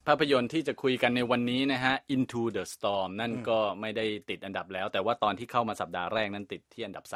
ภาพยนตร์ที่จะคุยกันในวันนี้นะฮะ Into the Storm นั่นก็ไม่ได้ติดอันดับแล้วแต่ว่าตอนที่เข้ามาสัปดาห์แรกนั้นติดที่อันดับ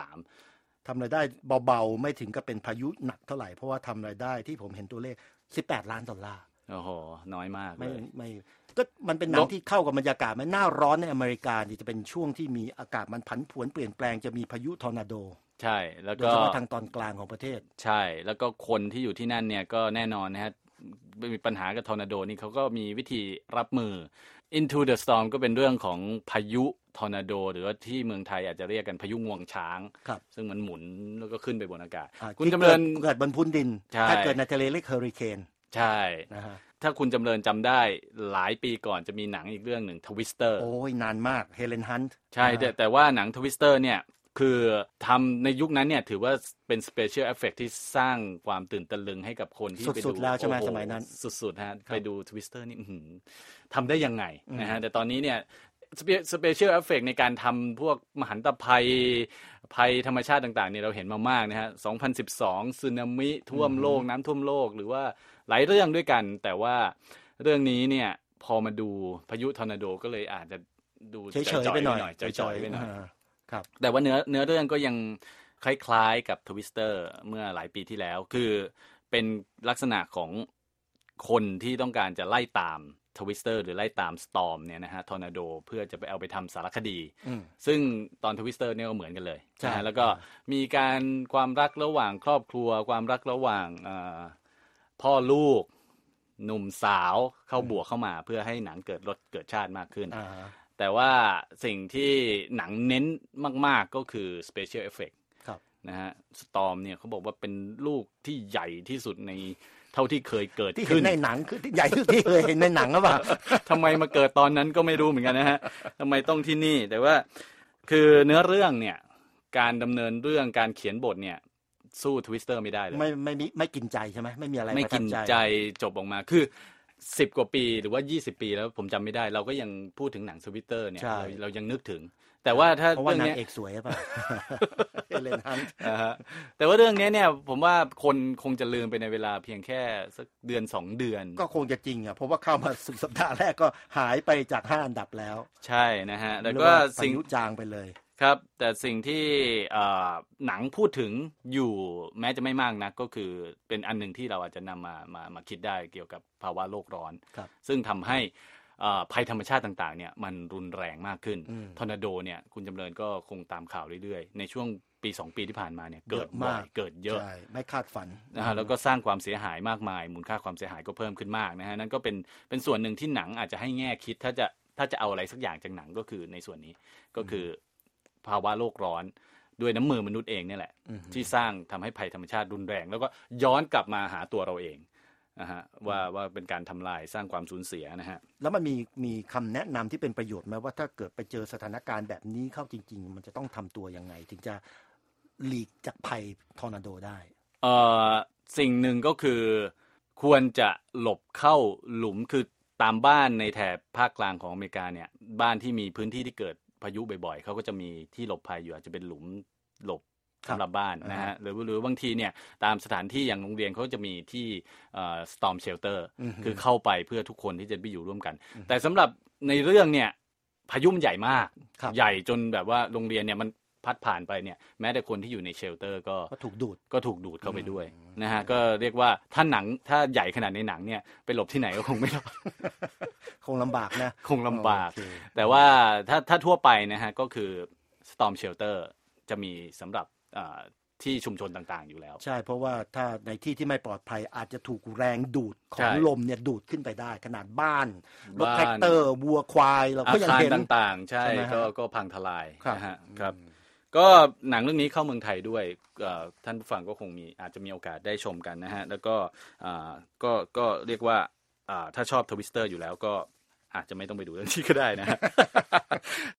3 ทำรายได้เบาๆไม่ถึงกับเป็นพายุหนักเท่าไหร่เพราะว่าทำรายได้ที่ผมเห็นตัวเลข$18 ล้านโอ้โหน้อยมากเลยไม่ก็มันเป็นหนังที่เข้ากับบรรยากาศมันหน้าร้อนในอเมริกาจะเป็นช่วงที่มีอากาศมันผันผวนเปลี่ยนแปลงจะมีพายุทอร์นาโดใช่แล้วก็โดยเฉพาะทางตอนกลางของประเทศใช่แล้วก็คนที่อยู่ที่นั่นเนี่ยก็แน่นอนนะฮะมีปัญหากับทอร์นาโดนี่เขาก็มีวิธีรับมือ Into the Storm ก็เป็นเรื่องของพายุทอร์นาโดหรือว่าที่เมืองไทยอาจจะเรียกกันพายุงวงช้างซึ่งมันหมุนแล้วก็ขึ้นไปบนอากาศคุณจำเริญเกิดบนพื้นดินถ้าเกิดในทะเลเรียกเฮอริเคนใช่ถ้าคุณจำเริญจำได้หลายปีก่อนจะมีหนังอีกเรื่องหนึ่งทวิสเตอร์โอ้ยนานมากเฮเลนฮันต์ใช่แต่ว่าหนังทวิสเตอร์เนี่ยคือทำในยุคนั้นเนี่ยถือว่าเป็นสเปเชียลเอฟเฟคที่สร้างความตื่นตะลึงให้กับคนที่ไปดูสุดๆแล้วใช่ไหมสมัยนั้นสุดๆฮะไปดูทวิสเตอร์นี่ทำได้ยังไงนะฮะแต่ตอนนี้เนี่ยสเปเชียลเอฟเฟคในการทำพวกมหันตภัยธรรมชาติต่างๆเนี่ยเราเห็นมามากนะฮะ2012สึนามิท่วมโลกน้ำท่วมโลกหรือว่าหลายเรื่องด้วยกันแต่ว่าเรื่องนี้เนี่ยพอมาดูพายุทอร์นาโดก็เลยอาจจะดูเฉยๆไปหน่อยจ่อยๆไปหน่อยแต่ว่าเนื้อเรื่องก็ยังคล้ายๆกับทวิสเตอร์เมื่อหลายปีที่แล้วคือเป็นลักษณะของคนที่ต้องการจะไล่ตามทวิสเตอร์หรือไล่ตามสตอร์มเนี่ยนะฮะทอร์นาโดเพื่อจะไปเอาไปทำสารคดีซึ่งตอนทวิสเตอร์เนี่ยก็เหมือนกันเลยนะแล้วก็มีการความรักระหว่างครอบครัวความรักระหว่างพ่อลูกหนุ่มสาวเข้าบวกเข้ามาเพื่อให้หนังเกิดชาติมากขึ้นแต่ว่าสิ่งที่หนังเน้นมากๆก็คือ Special Effect นะฮะสตอร์มเนี่ยเขาบอกว่าเป็นลูกที่ใหญ่ที่สุดในเท่าที่เคยเกิดขึ้นในหนังคือใหญ่ที่เคยเห็นในหนังหรือเปล่าทำไมมาเกิดตอนนั้นก็ไม่รู้เหมือนกันนะฮะทำไมต้องที่นี่แต่ว่าคือเนื้อเรื่องเนี่ยการดำเนินเรื่องการเขียนบทเนี่ยสู้ทวิสเตอร์ไม่ได้เลยไม่กินใจใช่ไหมไม่มีอะไรไม่กินใจจบออกมาคือ10 กว่าปีหรือว่า20 ปีแล้วผมจำไม่ได้เราก็ยังพูดถึงหนังทวิสเตอร์เนี่ยเรายังนึกถึงแต่ว่าถ้าเพราะว่านางเอกสวยป่ะเฮเลนฮันต์แต่ว่าเรื่องนี้เนี่ยผมว่าคนคงจะลืมไปในเวลาเพียงแค่สักเดือน2 เดือนก็คงจะจริงอ่ะเพราะว่าเข้ามา10 สัปดาห์แรกก็หายไปจาก5 อันดับแล้วใช่นะฮะแล้วก็สิ่งจางไปเลยครับแต่สิ่งที่หนังพูดถึงอยู่แม้จะไม่มากนักก็คือเป็นอันหนึ่งที่เราอาจจะนำมาคิดได้เกี่ยวกับภาวะโลกร้อนซึ่งทำให้ภัยธรรมชาติต่างๆเนี่ยมันรุนแรงมากขึ้นทอร์นาโดเนี่ยคุณจำเริญก็คงตามข่าวเรื่อยๆในช่วงปี2 ปีที่ผ่านมาเนี่ยเกิดบ่อยเกิดเยอะไม่คาดฝันนะฮะแล้วก็สร้างความเสียหายมากมายมูลค่าความเสียหายก็เพิ่มขึ้นมากนะฮะนั่นก็เป็นส่วนหนึ่งที่หนังอาจจะให้แง่คิดถ้าจะเอาอะไรสักอย่างจากหนังก็คือในส่วนนี้ก็คือภาวะโลกร้อนด้วยน้ำมือมนุษย์เองนี่แหละที่สร้างทำให้ภัยธรรมชาติรุนแรงแล้วก็ย้อนกลับมาหาตัวเราเองนะฮะว่าเป็นการทำลายสร้างความสูญเสียนะฮะแล้วมันมีคำแนะนำที่เป็นประโยชน์ไหมว่าถ้าเกิดไปเจอสถานการณ์แบบนี้เข้าจริงๆมันจะต้องทำตัวยังไงถึงจะหลีกจากภัยทอร์นาโดได้สิ่งหนึ่งก็คือควรจะหลบเข้าหลุมคือตามบ้านในแถบภาคกลางของอเมริกาเนี่ยบ้านที่มีพื้นที่ที่เกิดพายุบ่อยๆเขาก็จะมีที่หลบภัยอยู่อาจจะเป็นหลุมหลบสำหรับบ้านนะฮะหรือบางทีเนี่ยตามสถานที่อย่างโรงเรียนเขาจะมีที่storm shelter คือเข้าไปเพื่อทุกคนที่จะไปอยู่ร่วมกันแต่สำหรับในเรื่องเนี่ยพายุมันใหญ่มากใหญ่จนแบบว่าโรงเรียนเนี่ยมันพัดผ่านไปเนี่ยแม้แต่คนที่อยู่ในเชลเตอร์ก็ถูกดูดเข้าไปด้วยนะฮะก็เรียกว่าถ้าใหญ่ขนาดในหนังเนี่ยไปหลบที่ไหนก็คงไม่รอดคงลำบากนะคงลำบากแต่ว่าถ้าทั่วไปนะฮะก็คือ storm shelter จะมีสำหรับที่ชุมชนต่างๆอยู่แล้วใช่เพราะว่าถ้าในที่ที่ไม่ปลอดภัยอาจจะถูกแรงดูดของลมเนี่ยดูดขึ้นไปได้ขนาดบ้านรถแท็กเตอร์วัวควายเราก็ยังเห็นต่างๆใช่ก็พังทลายนะฮะครับก็หนังเรื่องนี้เข้าเมืองไทยด้วยท่านผู้ฟังก็คงอาจจะมีโอกาสได้ชมกันนะฮะแล้วก็เรียกว่าถ้าชอบทวิสเตอร์อยู่แล้วก็อาจจะไม่ต้องไปดูเรื่องนี้ก็ได้นะฮะ